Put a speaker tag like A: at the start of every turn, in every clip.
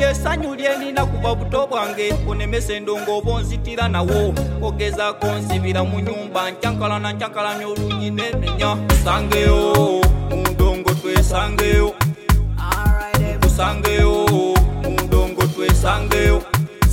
A: Lyesanyu lyenina kuva buto bwange onemesa endongo oba onzitira nawo ogeza konsibira mu nyumba nkyankalanya olunyi nemenya tusangeyo mundongo twesangeyo tusangeyo mundongo twesangeyo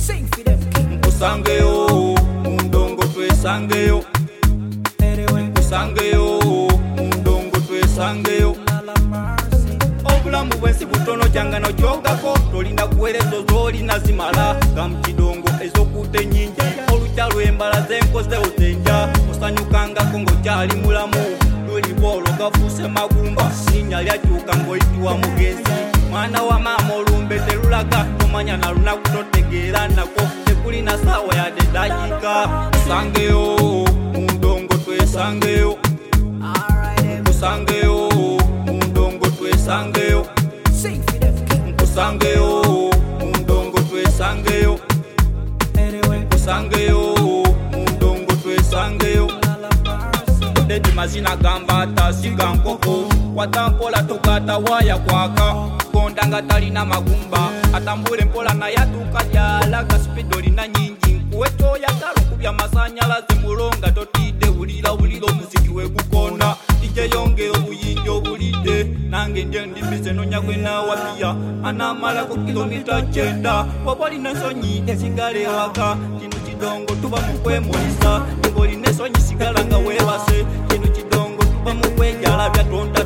A: tusangeyo mundongo twesangeyo tusangeyo mundongo twesangeyo obulamu bwensi butono kyangano kyogako tolinda kuwerezo zolina zimala gamukidongo ezokute nyingi olukya lwembala zenkozewo zenja osanyukangako ng'okyali mulamu lulibolo gafuuse magumba linnya lyakyuka ng'oyitibwa mugenzi mwana wa maama olumbe terulaga tomanya na lunaku totegeera nako tekulina saawa yadde ddakiika tusangeyo mundongo twesangeyo tusangeyo mundongo twesangeyo tusangeyo mundongo twesangeyo tusangeyo mundongo twesangeyo deti mazina gamba tasiga nkoko watampola tokata waya kwaka kondanga talina magumba atambule mpola naye atuuka gyalaga sipido lina nyingi nkuwekyoyagala okubya masanyalaze mulonga totidde wulira omuziki wegukona ijeyongera obuyinja obulidde nange nje ndimize nonya gwenawapiya anamalako kilomita 9 waba olina ensonyi esigala ewaka kino kidongo tuba mu kwemulisa nga olina ensonyi sigala nga weebase kino kidongo tuba mu kwejalabya tonta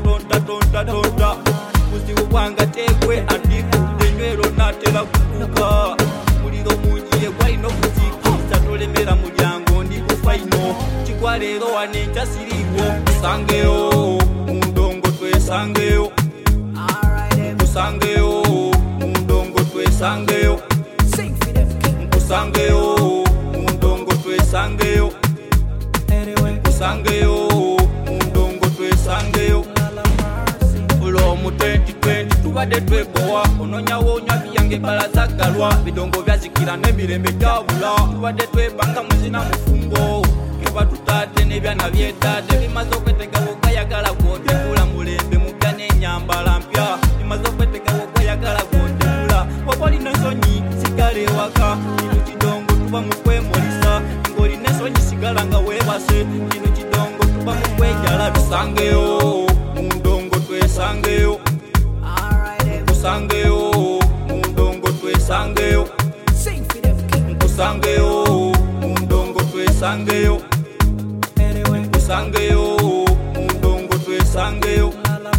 A: buzibu bwanga tekwe antikudde nywero natera kutuuka muliro mungi egwalina okuziikiriza tolemera mulyango ndikufa ino kigwa leero wane nkyasiriiwo tusangeyo mundongo twesangeyo tusangeyo mundongo twesangeyo tusangeyo mundongo twesangeyo tusangeyo mundongo twesangeyo ulo mu 2020 tubadde twekowa ononyawo onywa byange balazagalwa bidongo byazikira n'emirembe gyabula tubadde twebanga muzina mufumbo keba tutadde n'ebyana byetadde bimaze okwetegawo ogayagala gwotebula mulembe mupya n'enyambala mpya bimaze okwetegawo ogayagala gwotebula waba olina ensonyi sigala ewaka kino kidongo tuba mu kwemulisa ng'olina ensonyi sigala nga weebase kino kidongo tuba mu kwejala tusangeyo mundongo twesangeyo tusangeyo mundongo twesangeyo tusangeyo mundongo twesangeyo tusangeyo mundongo twesangeyo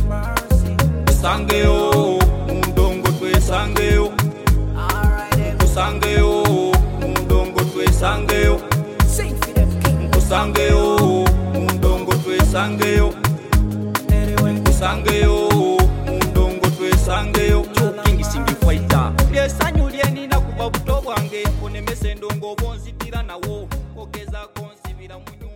A: tusangeyo mundongo twesangeyo tusangeyo mundongo twesangeyo tusangeyo mundongo twesangeyo tusangeyo mundongo twesangeyo chokingi singi fighter lyesanyu lyenina kuva buto bwange onemesa endongo oba onzitira nawo ogeza konsibira mu